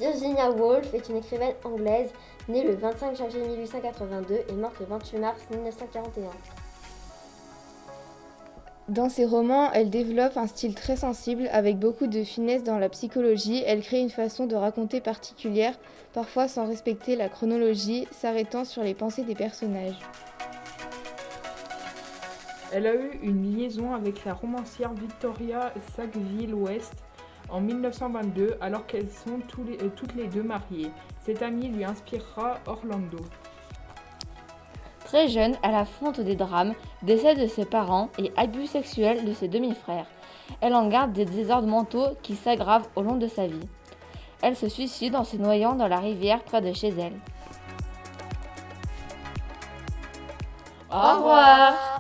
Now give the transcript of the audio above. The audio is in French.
Virginia Woolf est une écrivaine anglaise née le 25 janvier 1882 et morte le 28 mars 1941. Dans ses romans, elle développe un style très sensible, avec beaucoup de finesse dans la psychologie. Elle crée une façon de raconter particulière, parfois sans respecter la chronologie, s'arrêtant sur les pensées des personnages. Elle a eu une liaison avec la romancière Victoria Sackville West en 1922, alors qu'elles sont toutes les deux mariées. Cette amie lui inspirera Orlando. Très jeune, elle affronte des drames, décès de ses parents et abus sexuels de ses demi-frères. Elle en garde des désordres mentaux qui s'aggravent au long de sa vie. Elle se suicide en se noyant dans la rivière près de chez elle. Au revoir.